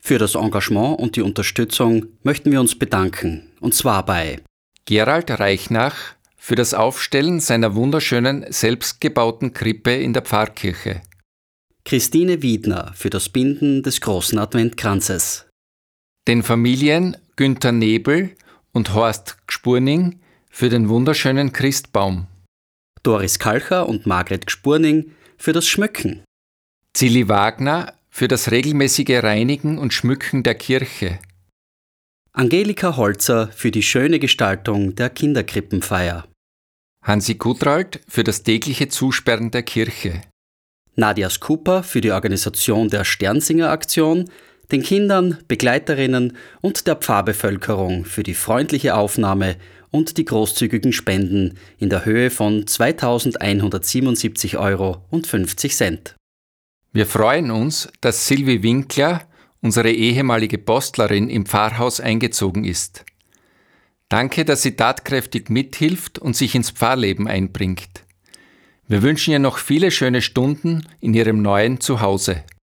Für das Engagement und die Unterstützung möchten wir uns bedanken, und zwar bei Gerald Reichnach für das Aufstellen seiner wunderschönen, selbstgebauten Krippe in der Pfarrkirche. Christine Wiedner für das Binden des großen Adventkranzes. Den Familien Günther Nebel und Horst Gspurning für den wunderschönen Christbaum. Doris Kalcher und Margret Gspurning für das Schmücken. Zilli Wagner für das regelmäßige Reinigen und Schmücken der Kirche. Angelika Holzer für die schöne Gestaltung der Kinderkrippenfeier. Hansi Kutrald für das tägliche Zusperren der Kirche. Nadia Skupa für die Organisation der Sternsinger-Aktion, den Kindern, Begleiterinnen und der Pfarrbevölkerung für die freundliche Aufnahme und die großzügigen Spenden in der Höhe von 2.177,50 Euro. Wir freuen uns, dass Silvi Winkler, unsere ehemalige Postlerin, im Pfarrhaus eingezogen ist. Danke, dass sie tatkräftig mithilft und sich ins Pfarrleben einbringt. Wir wünschen ihr noch viele schöne Stunden in ihrem neuen Zuhause.